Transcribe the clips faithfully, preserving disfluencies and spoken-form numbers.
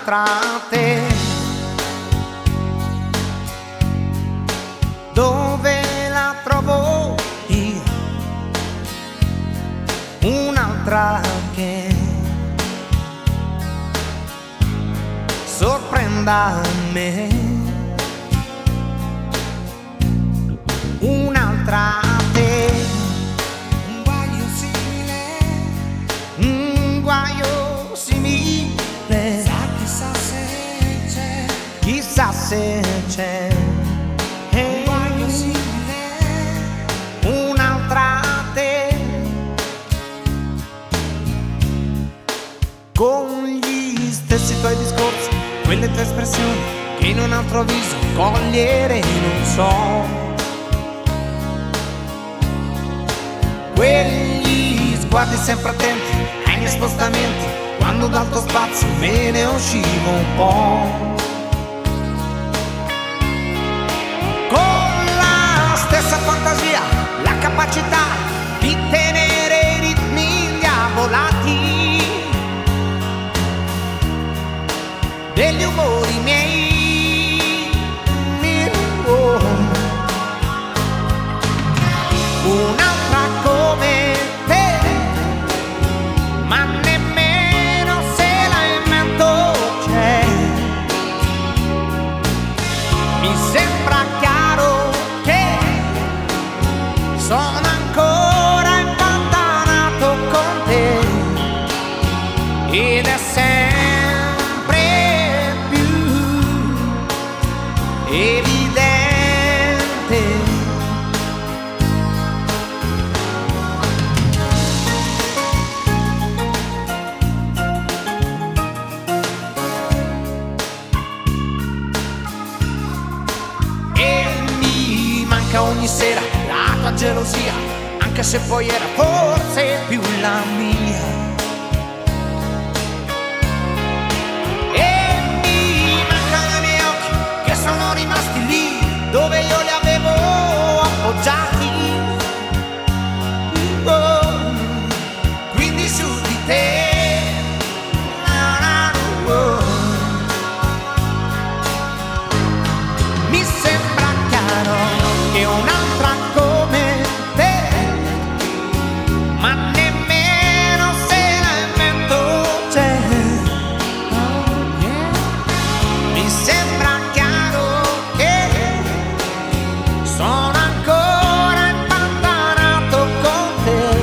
un'altra te. Dove la trovo io? Un'altra che sorprenda me. Un'altra te. Un guaio simile, Un guaio simile, sa chissà se c'è. chissà se c'è. Un guaio simile, Un'altra te, con gli stessi tuoi discorsi, quelle tue espressioni che in un altro viso cogliere non so. Quegli sguardi sempre attenti ai miei spostamenti, quando dal tuo spazio me ne uscivo un po'. Con la stessa fantasia, la capacità di tenere i ritmi indiavolati degli umori miei. Oh. Un'altra come te, ma nemmeno se la invento c'è. Mi sembra chiaro che sono ancora impantanato con te, ed è sempre più evidente. Ogni sera la tua gelosia, anche se poi era forse più la mia. E mi mancano i miei occhi che sono rimasti lì dove io li avevo appoggiati. Oh, quindi su di te. Oh. Mi sembra chiaro che un'altra come te, ma nemmeno se la invento c'è. Oh, yeah. Mi sembra chiaro che sono ancora impantanato con te.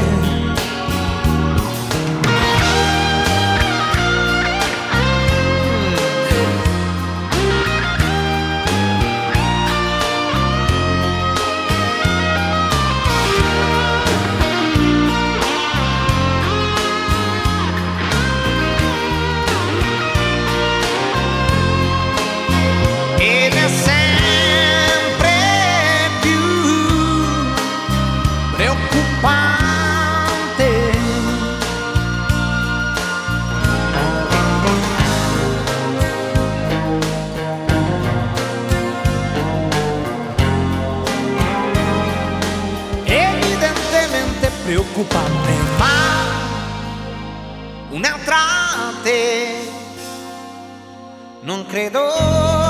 Ed è sempre più preoccupante. Evidentemente preoccupante, ma un'altra te non credo